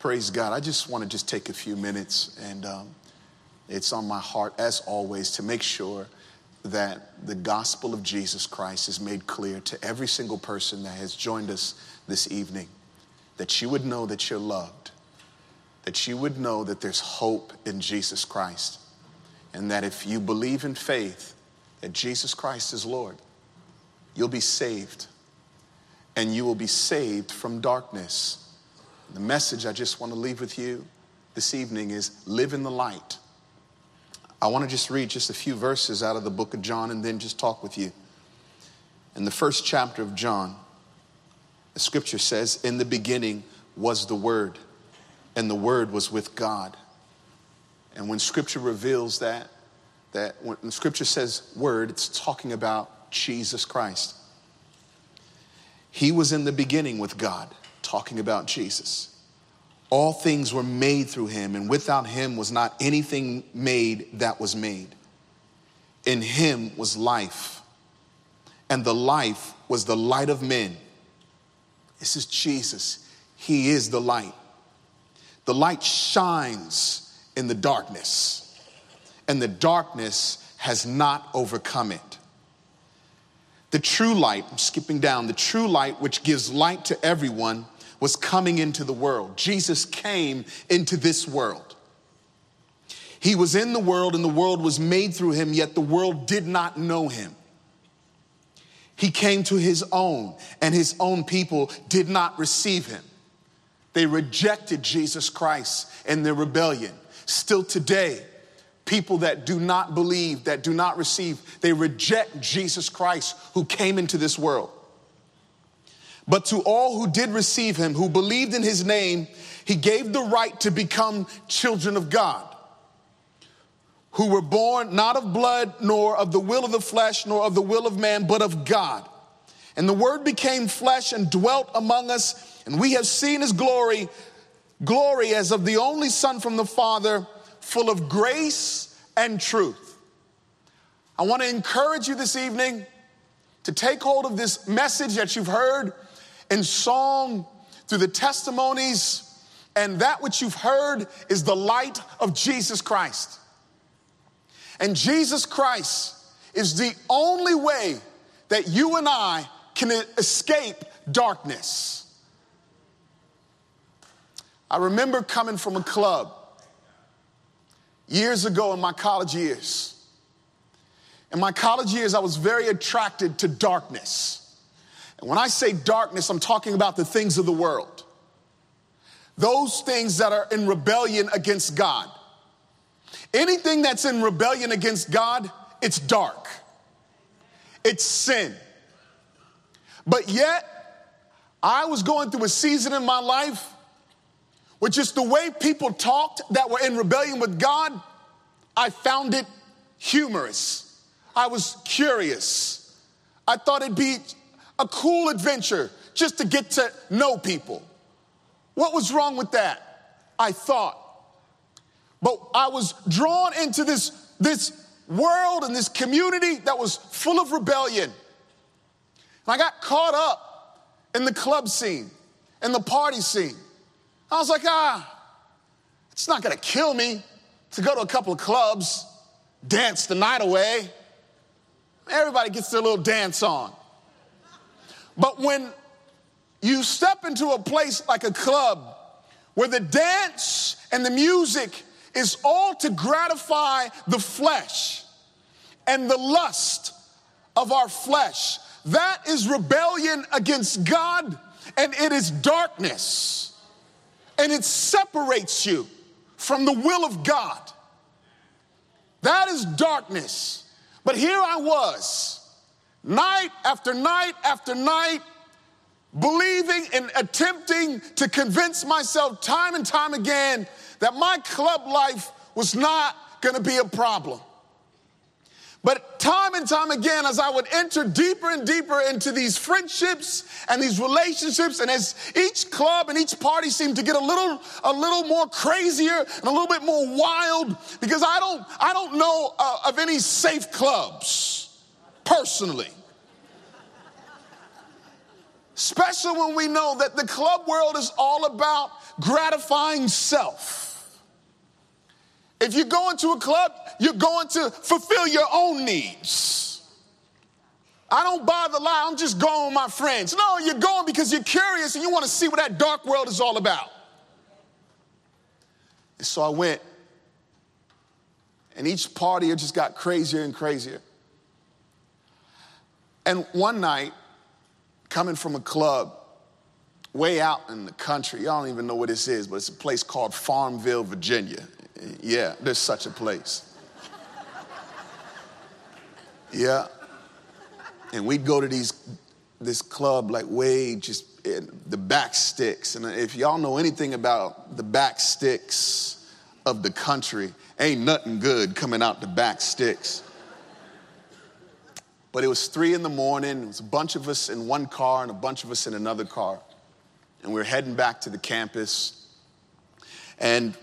Praise God. I just want to take a few minutes, and it's on my heart, as always, to make sure that the gospel of Jesus Christ is made clear to every single person that has joined us this evening, that you would know that you're loved, that you would know that there's hope in Jesus Christ, and that if you believe in faith that Jesus Christ is Lord, you'll be saved, and you will be saved from darkness. The message I just want to leave with you this evening is live in the light. I want to just read just a few verses out of the book of John and then just talk with you. In the first chapter of John, the scripture says, in the beginning was the Word, and the Word was with God. And when scripture reveals that when the scripture says Word, it's talking about Jesus Christ. He was in the beginning with God, talking about Jesus. All things were made through him, and without him was not anything made that was made. In him was life, and the life was the light of men. This is Jesus. He is the light. The light shines in the darkness, and the darkness has not overcome it. The true light, I'm skipping down, the true light which gives light to everyone was coming into the world. Jesus came into this world. He was in the world, and the world was made through him, yet the world did not know him. He came to his own, and his own people did not receive him. They rejected Jesus Christ in their rebellion. Still today, people that do not believe, that do not receive, they reject Jesus Christ who came into this world. But to all who did receive him, who believed in his name, he gave the right to become children of God, who were born not of blood, nor of the will of the flesh, nor of the will of man, but of God. And the Word became flesh and dwelt among us, and we have seen his glory as of the only Son from the Father, full of grace and truth. I want to encourage you this evening to take hold of this message that you've heard in song, through the testimonies, and that which you've heard is the light of Jesus Christ. And Jesus Christ is the only way that you and I can escape darkness. I remember coming from a club years ago in my college years. In my college years, I was very attracted to darkness. And when I say darkness, I'm talking about the things of the world. Those things that are in rebellion against God. Anything that's in rebellion against God, it's dark. It's sin. But yet, I was going through a season in my life where just the way people talked that were in rebellion with God, I found it humorous. I was curious. I thought it'd be a cool adventure just to get to know people. What was wrong with that? I thought. But I was drawn into this world and this community that was full of rebellion. And I got caught up in the club scene and the party scene. I was like, it's not gonna kill me to go to a couple of clubs, dance the night away. Everybody gets their little dance on. But when you step into a place like a club where the dance and the music is all to gratify the flesh and the lust of our flesh, that is rebellion against God, and it is darkness, and it separates you from the will of God. That is darkness. But here I was, night after night after night, believing and attempting to convince myself time and time again that my club life was not going to be a problem. But time and time again, as I would enter deeper and deeper into these friendships and these relationships, and as each club and each party seemed to get a little more crazier and a little bit more wild, because I don't know of any safe clubs, personally. Especially when we know that the club world is all about gratifying self. If you go into a club, you're going to fulfill your own needs. I don't buy the lie, I'm just going with my friends. No, you're going because you're curious and you want to see what that dark world is all about. And so I went, and each party just got crazier and crazier. And one night, coming from a club way out in the country, y'all don't even know what this is, but it's a place called Farmville, Virginia. Yeah, there's such a place. Yeah. And we'd go to this club like way just in the back sticks. And if y'all know anything about the back sticks of the country, ain't nothing good coming out the back sticks. But it was 3 a.m. It was a bunch of us in one car and a bunch of us in another car. And we were heading back to the campus. And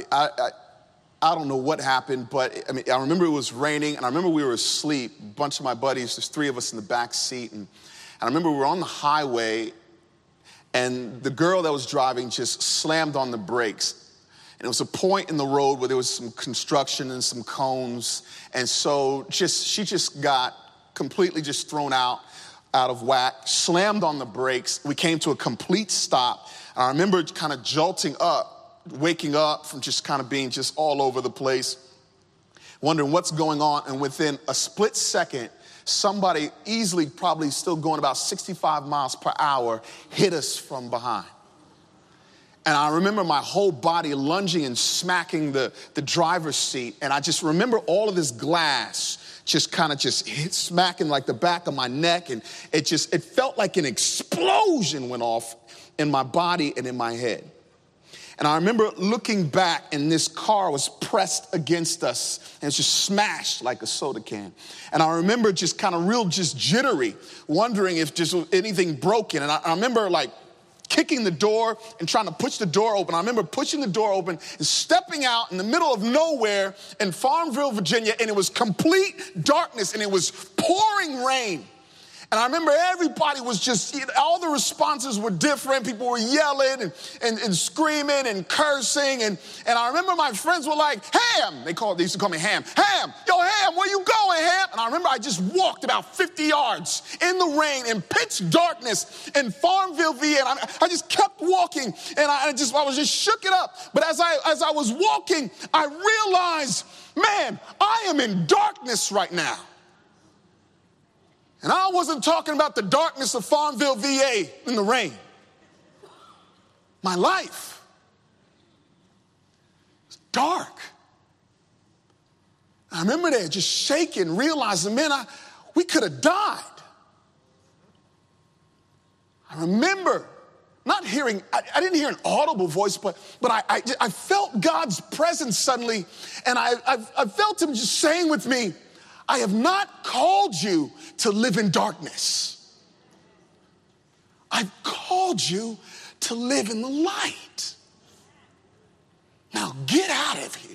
I don't know what happened, but I remember it was raining, and I remember we were asleep. A bunch of my buddies, there's 3 of us in the back seat. And I remember we were on the highway, and the girl that was driving just slammed on the brakes. And it was a point in the road where there was some construction and some cones. And so she just got completely just thrown out of whack, slammed on the brakes. We came to a complete stop. And I remember kind of jolting up, waking up from just kind of being just all over the place, wondering what's going on. And within a split second, somebody easily probably still going about 65 miles per hour hit us from behind. And I remember my whole body lunging and smacking the driver's seat. And I just remember all of this glass just kind of just hit, smacking like the back of my neck. And it felt like an explosion went off in my body and in my head. And I remember looking back, and this car was pressed against us, and it's just smashed like a soda can. And I remember just kind of real just jittery, wondering if just anything broken. And I remember like kicking the door and trying to push the door open. I remember pushing the door open and stepping out in the middle of nowhere in Farmville, Virginia, and it was complete darkness, and it was pouring rain. And I remember everybody was just, all the responses were different. People were yelling and screaming and cursing. And I remember my friends were like, Ham. They used to call me Ham. Ham, yo, Ham, where you going, Ham? And I remember I just walked about 50 yards in the rain in pitch darkness in Farmville, VA. And I just kept walking, and I was just shook it up. But as I was walking, I realized, man, I am in darkness right now. And I wasn't talking about the darkness of Farmville, VA in the rain. My life was dark. I remember there just shaking, realizing, man, we could have died. I remember not hearing, I didn't hear an audible voice, but I felt God's presence suddenly, and I felt him just saying with me, I have not called you to live in darkness. I've called you to live in the light. Now get out of here.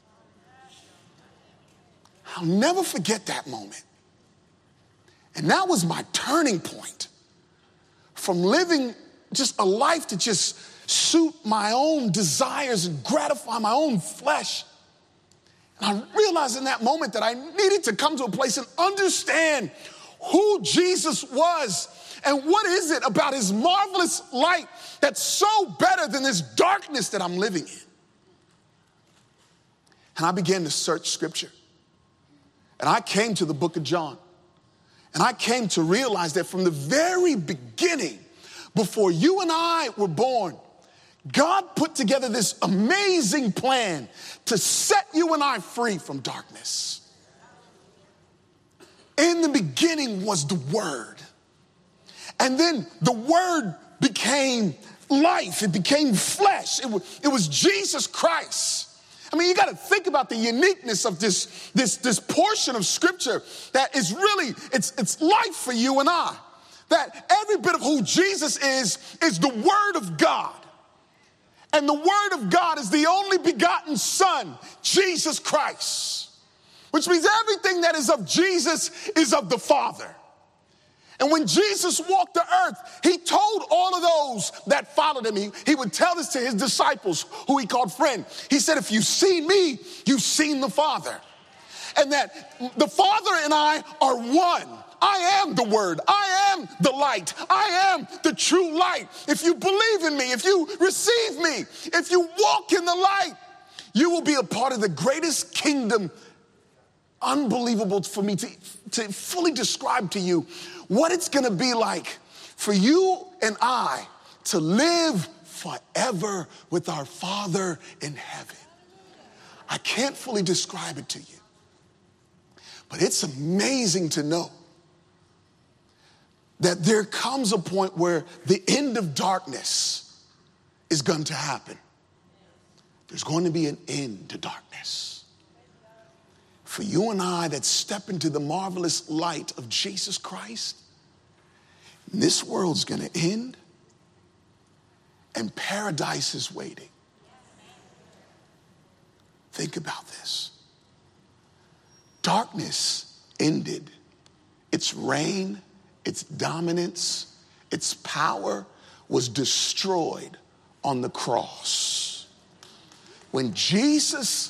I'll never forget that moment. And that was my turning point from living just a life to just suit my own desires and gratify my own flesh. And I realized in that moment that I needed to come to a place and understand who Jesus was and what is it about his marvelous light that's so better than this darkness that I'm living in. And I began to search scripture. And I came to the book of John. And I came to realize that from the very beginning, before you and I were born, God put together this amazing plan to set you and I free from darkness. In the beginning was the Word. And then the Word became life. It became flesh. It was Jesus Christ. I mean, you got to think about the uniqueness of this portion of Scripture that is really, it's life for you and I. That every bit of who Jesus is the Word of God. And the Word of God is the only begotten Son, Jesus Christ. Which means everything that is of Jesus is of the Father. And when Jesus walked the earth, he told all of those that followed him, he would tell this to his disciples, who he called friend. He said, if you've seen me, you've seen the Father. And that the Father and I are one. I am the Word. I am the light. I am the true light. If you believe in me, if you receive me, if you walk in the light, you will be a part of the greatest kingdom. Unbelievable for me to fully describe to you what it's going to be like for you and I to live forever with our Father in heaven. I can't fully describe it to you, but it's amazing to know that there comes a point where the end of darkness is going to happen. There's going to be an end to darkness. For you and I that step into the marvelous light of Jesus Christ, this world's going to end and paradise is waiting. Think about this. Darkness ended. Its reign, its dominance, its power was destroyed on the cross. When Jesus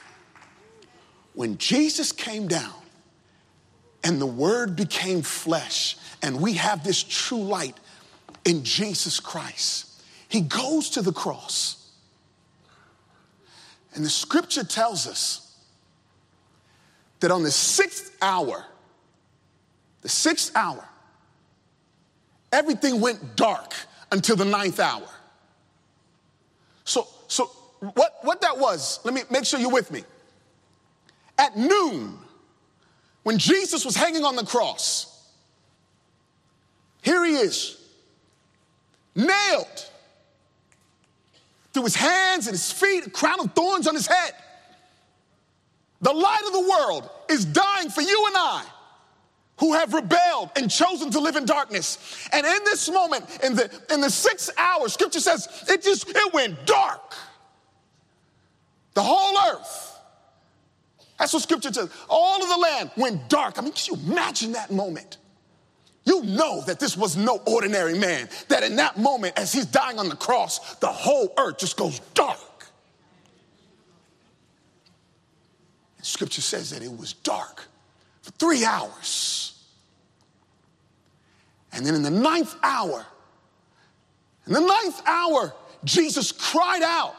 came down and the Word became flesh and we have this true light in Jesus Christ, he goes to the cross. And the scripture tells us that on the sixth hour, everything went dark until the ninth hour. So what that was, let me make sure you're with me. At noon, when Jesus was hanging on the cross, here he is, nailed through his hands and his feet, a crown of thorns on his head. The light of the world is dying for you and I who have rebelled and chosen to live in darkness. And in this moment, in the 6th hour, scripture says it went dark. The whole earth. That's what scripture says. All of the land went dark. I mean, can you imagine that moment? You know that this was no ordinary man, that in that moment, as he's dying on the cross, the whole earth just goes dark. And scripture says that it was dark for 3 hours. And then in the ninth hour, Jesus cried out,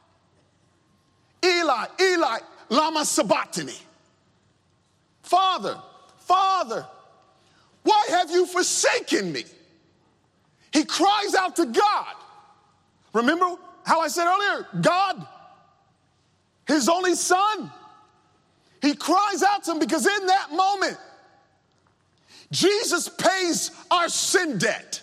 Eli, Eli, lama sabachthani. Father, Father, why have you forsaken me? He cries out to God. Remember how I said earlier, God, his only son. He cries out to him because in that moment, Jesus pays our sin debt.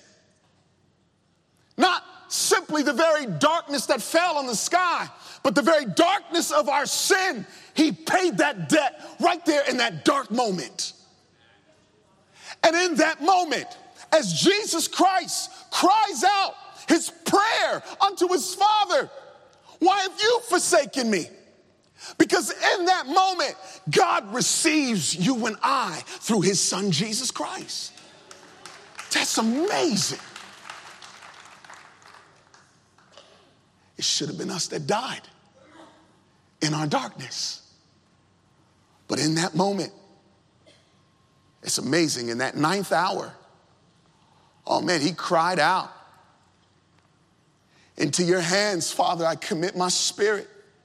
Not simply the very darkness that fell on the sky, but the very darkness of our sin. He paid that debt right there in that dark moment. And in that moment, as Jesus Christ cries out his prayer unto his Father, why have you forsaken me? Because in that moment, God receives you and I through his son, Jesus Christ. That's amazing. It should have been us that died in our darkness. But in that moment, it's amazing. In that ninth hour, oh man, he cried out, into your hands, Father, I commit my spirit.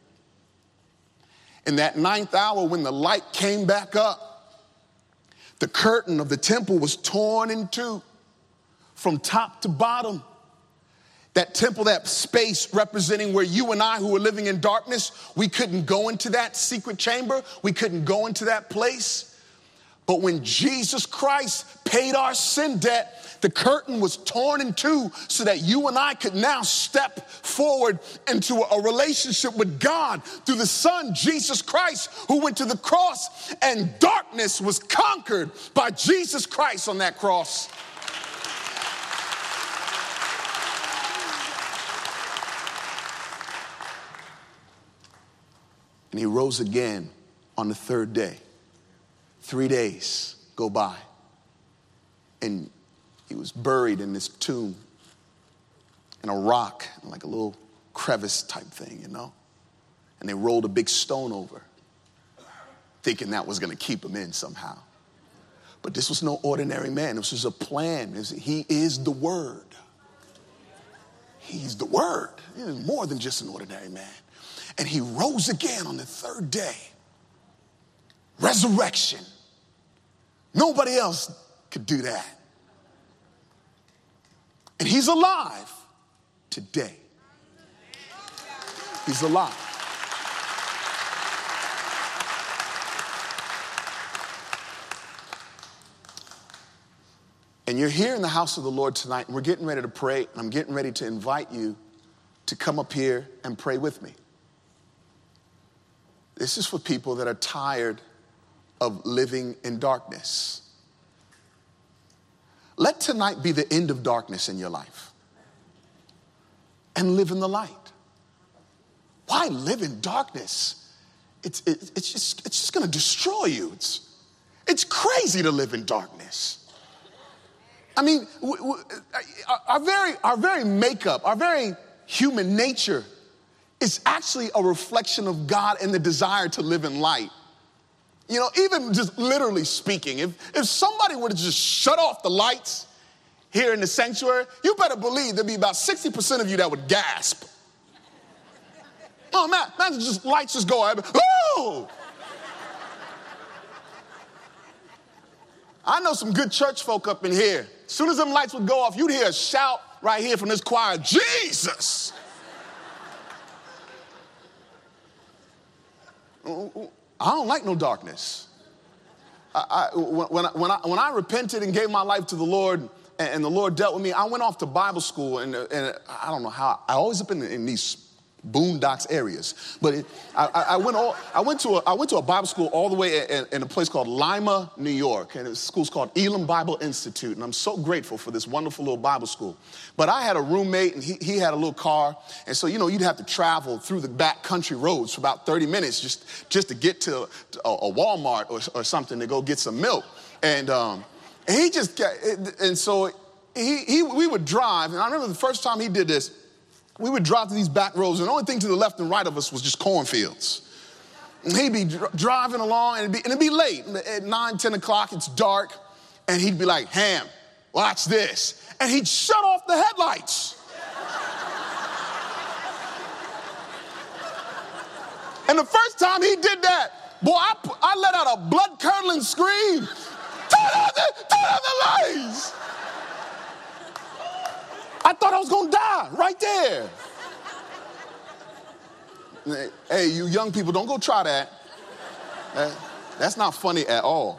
In that ninth hour, when the light came back up, the curtain of the temple was torn in two from top to bottom. That temple, that space representing where you and I who were living in darkness, we couldn't go into that secret chamber. We couldn't go into that place. But when Jesus Christ paid our sin debt, the curtain was torn in two so that you and I could now step forward into a relationship with God through the Son, Jesus Christ, who went to the cross, and darkness was conquered by Jesus Christ on that cross. And he rose again on the third day. 3 days go by. And he was buried in this tomb in a rock, like a little crevice type thing, you know. And they rolled a big stone over, thinking that was going to keep him in somehow. But this was no ordinary man. This was a plan. He is the Word. He's the Word. He's more than just an ordinary man. And he rose again on the third day. Resurrection. Nobody else could do that. And he's alive today. He's alive. And you're here in the house of the Lord tonight, and we're getting ready to pray, and I'm getting ready to invite you to come up here and pray with me. This is for people that are tired of living in darkness. Let tonight be the end of darkness in your life and live in the light. Why live in darkness? It's just going to destroy you. It's crazy to live in darkness. I mean, our very makeup, our very human nature is actually a reflection of God and the desire to live in light. You know, even just literally speaking, if somebody were to just shut off the lights here in the sanctuary, you better believe there'd be about 60% of you that would gasp. Oh, man, just lights just go out. Oh! I know some good church folk up in here. As soon as them lights would go off, you'd hear a shout right here from this choir, Jesus! I don't like no darkness. When I repented and gave my life to the Lord, and the Lord dealt with me, I went off to Bible school, and I don't know how. I always up in these boondocks areas, but I went to a Bible school all the way in a place called Lima, New York, and the school's called Elam Bible Institute, and I'm so grateful for this wonderful little Bible school. But I had a roommate, and he had a little car, and so you'd have to travel through the back country roads for about 30 minutes just to get to a Walmart or something to go get some milk, and he just and so we would drive, and I remember the first time he did this. We would drive to these back roads, and the only thing to the left and right of us was just cornfields. And he'd be driving along, and it'd be late. At 9, 10 o'clock, it's dark, and he'd be like, Ham, watch this. And he'd shut off the headlights. And the first time he did that, boy, I let out a blood-curdling scream. Turn on the lights! I thought I was going to die right there. Hey, you young people, don't go try that. That's not funny at all.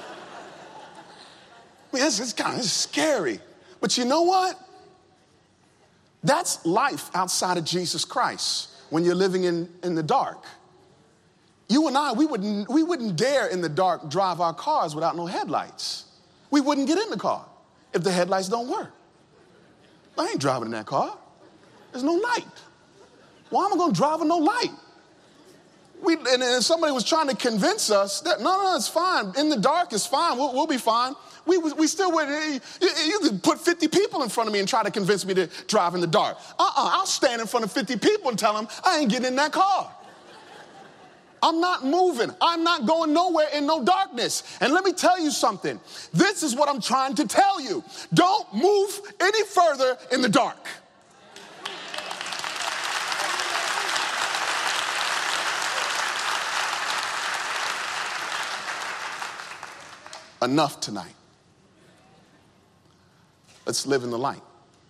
I mean, it's kind of scary. But you know what? That's life outside of Jesus Christ when you're living in the dark. You and I, we wouldn't dare in the dark drive our cars without no headlights. We wouldn't get in the car if the headlights don't work. I ain't driving in that car. There's no light. Why am I going to drive with no light? And somebody was trying to convince us that, no, it's fine. In the dark, it's fine. We'll be fine. We still would. You could put 50 people in front of me and try to convince me to drive in the dark. I'll stand in front of 50 people and tell them I ain't getting in that car. I'm not moving. I'm not going nowhere in no darkness. And let me tell you something. This is what I'm trying to tell you. Don't move any further in the dark. Enough tonight. Let's live in the light.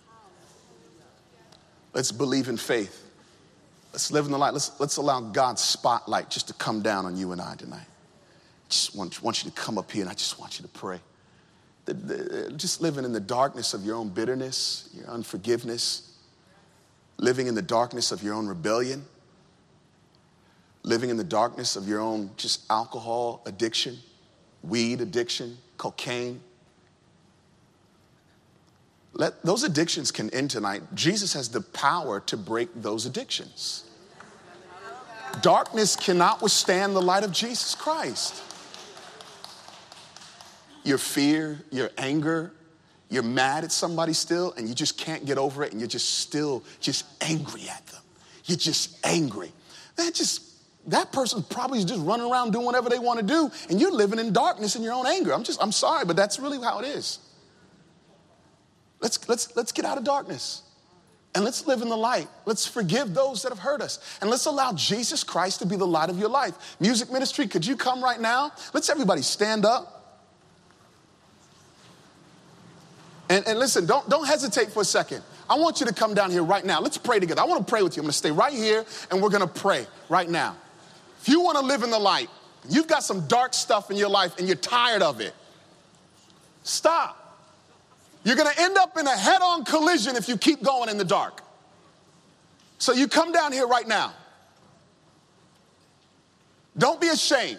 Let's believe in faith. Let's live in the light. Let's allow God's spotlight just to come down on you and I tonight. I just want you to come up here, and I just want you to pray. Just living in the darkness of your own bitterness, your unforgiveness, living in the darkness of your own rebellion, living in the darkness of your own just alcohol addiction, weed addiction, cocaine. Those addictions can end tonight. Jesus has the power to break those addictions. Darkness cannot withstand the light of Jesus Christ. Your fear, your anger, You're mad at somebody still, and you just can't get over it, and you're just still just angry at them. You're just angry. That person probably is just running around doing whatever they want to do, and you're living in darkness in your own anger. I'm sorry, but that's really how it is. Let's get out of darkness, and let's live in the light. Let's forgive those that have hurt us, and let's allow Jesus Christ to be the light of your life. Music ministry, could you come right now? Let's everybody stand up. And listen, don't hesitate for a second. I want you to come down here right now. Let's pray together. I want to pray with you. I'm going to stay right here, and we're going to pray right now. If you want to live in the light, you've got some dark stuff in your life, and you're tired of it, stop. You're going to end up in a head-on collision if you keep going in the dark. So you come down here right now. Don't be ashamed.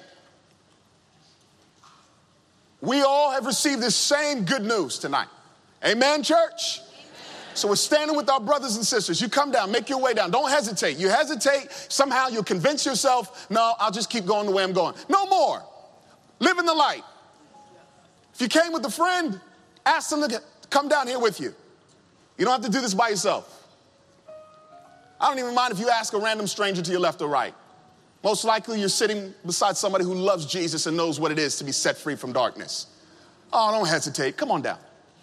We all have received this same good news tonight. Amen, church? Amen. So we're standing with our brothers and sisters. You come down, make your way down. Don't hesitate. You hesitate, somehow you'll convince yourself, no, I'll just keep going the way I'm going. No more. Live in the light. If you came with a friend, ask them to come down here with you. You don't have to do this by yourself. I don't even mind if you ask a random stranger to your left or right. Most likely you're sitting beside somebody who loves Jesus and knows what it is to be set free from darkness. Oh, don't hesitate. Come on down.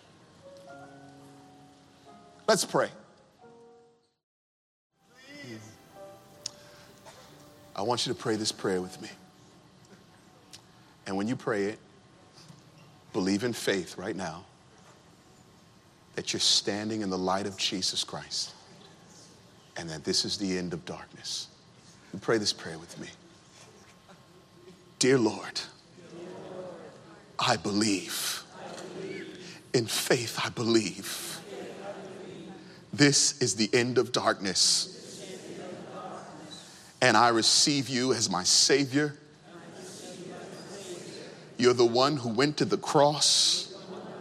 Let's pray. I want you to pray this prayer with me. And when you pray it, believe in faith right now that you're standing in the light of Jesus Christ and that this is the end of darkness. You pray this prayer with me. Dear Lord, I believe. In faith, I believe. This is the end of darkness. And I receive you as my Savior. You're the one who went to the cross.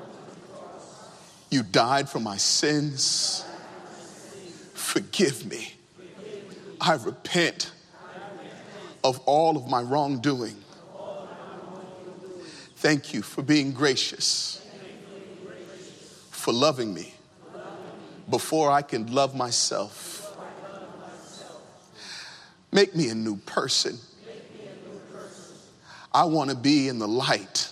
You died for my sins. Forgive me. I repent of all of my wrongdoing. Thank you for being gracious, for loving me before I can love myself. Make me a new person. I want to be in the light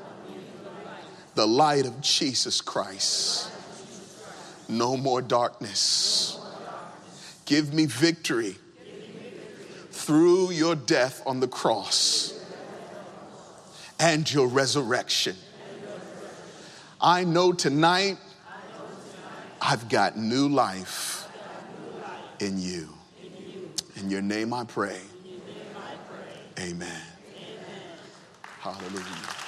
of Jesus Christ. No more darkness. Give me victory through your death on the cross and your resurrection. I know tonight I've got new life in you. In your name I pray. Amen. Hallelujah.